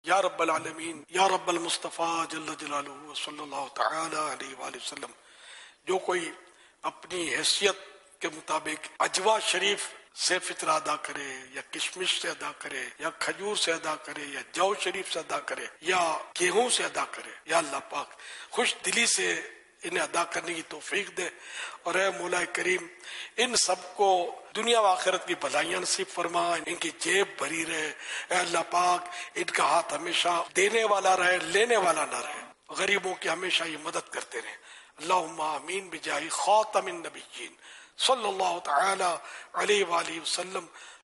या रब्बल आलमीन या रब्बल मुस्तफ़ा जल्ल जलालुहु सल्लल्लाहु तआला अलैहि वसल्लम। जो कोई अपनी हैसियत के मुताबिक अजवा शरीफ से फित्र अदा करे, या किशमिश से अदा करे, या खजूर से अदा करे, या जौ शरीफ से अदा करे, या गेहूं से अदा करे, या अल्लाह पाक खुश दिली से इन्हें अदा करने की तौफीक दे। और है मौला करीम इन सबको दुनिया व आखिरत की भलाइयां नसीब फरमा, इनकी जेब भरी रहे। अल्लाह पाक इनका हाथ हमेशा देने वाला रहे, लेने वाला ना रहे। गरीबों की हमेशा ये मदद करते रहे। अल्लाहुम्मा आमीन बिजाही खातमिन नबिय्यीन सल्लल्लाहु तआला अलैहि वसल्लम।